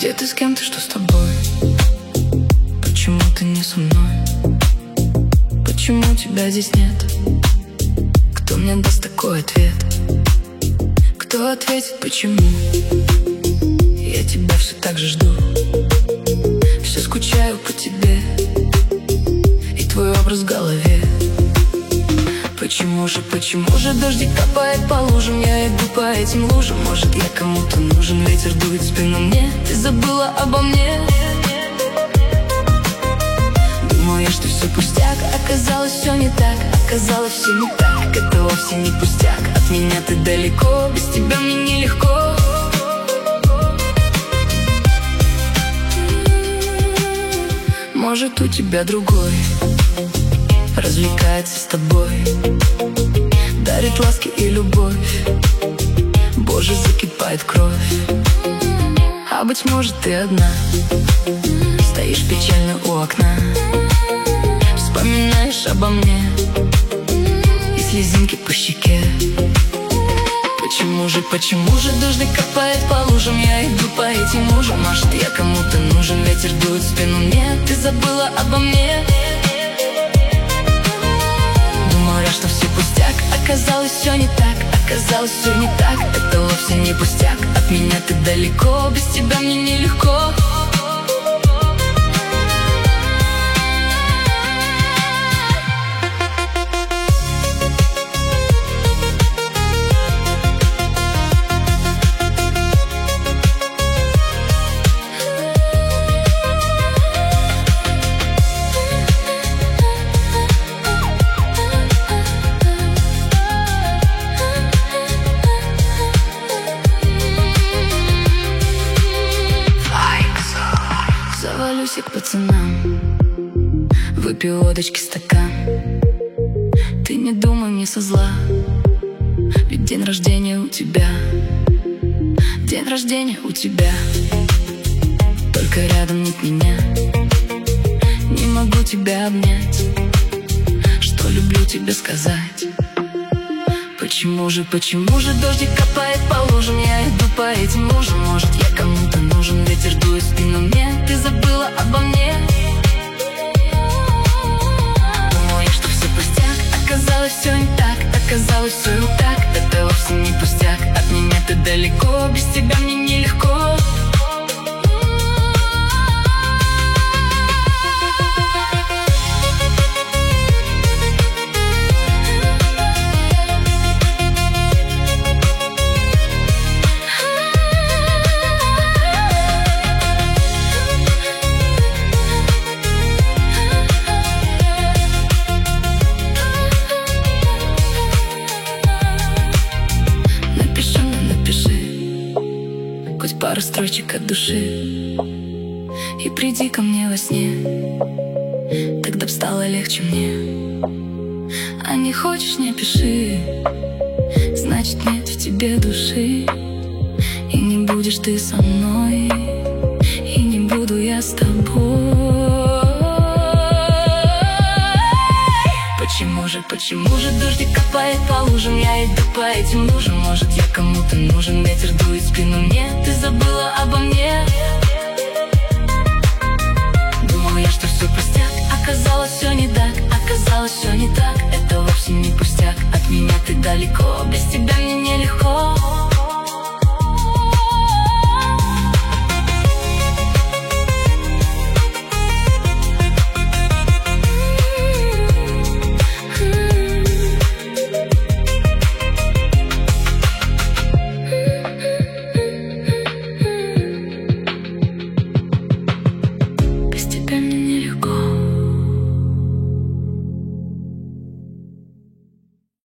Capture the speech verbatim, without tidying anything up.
Где ты, с кем ты, что с тобой? Почему ты не со мной? Почему тебя здесь нет? Кто мне даст такой ответ? Кто ответит, почему? Я тебя все так же жду. Все скучаю по тебе и твой образ в голове. Почему же, почему же дождик капает по лужам? Я иду по этим лужам. Может, я кому-то нужен? Ветер дует в спину мне. Ты забыла обо мне. Думал я, что все пустяк. Оказалось, все не так. Оказалось, все не так. Это вовсе не пустяк. От меня ты далеко. Без тебя мне нелегко. Может, у тебя другой развлекается с тобой, дарит ласки и любовь. Боже, закипает кровь. А быть может, ты одна стоишь печально у окна, вспоминаешь обо мне и слезинки по щеке. Почему же, почему же дождик капает по лужам? Я иду по этим лужам. Может, я кому-то нужен? Ветер дует в спину мне. Ты забыла обо мне. Что все пустяк, оказалось все не так. Оказалось все не так, это вовсе не пустяк. От меня ты далеко, без тебя мне нелегко. Завалюсь я к пацанам, выпью водочки стакан. Ты не думай мне со зла, ведь день рождения у тебя. День рождения у тебя, только рядом нет меня. Не могу тебя обнять, что люблю тебе сказать. Почему же, почему же дождик капает по лужам? Я иду по этим лужам. Может, я кому-то нужен? Ветер дует в спину мне. Ты забыла обо мне. Думал я, что все пустяк. Оказалось, все не так. Оказалось, все не так. Это вовсе не пустяк. От меня ты далеко. Без тебя мне нелегко. Хоть пару строчек от души, и приди ко мне во сне, тогда б стало легче мне. А не хочешь, не пиши, значит нет в тебе души. И не будешь ты со мной, и не буду я с тобой. Почему же, почему же дождик капает по лужам? Я иду по этим лужам. Может, я кому-то нужен? Ветер дует в спину мне. Ты забыла обо мне. Думал я, что все пустяк. Оказалось, все не так. Оказалось, все не так.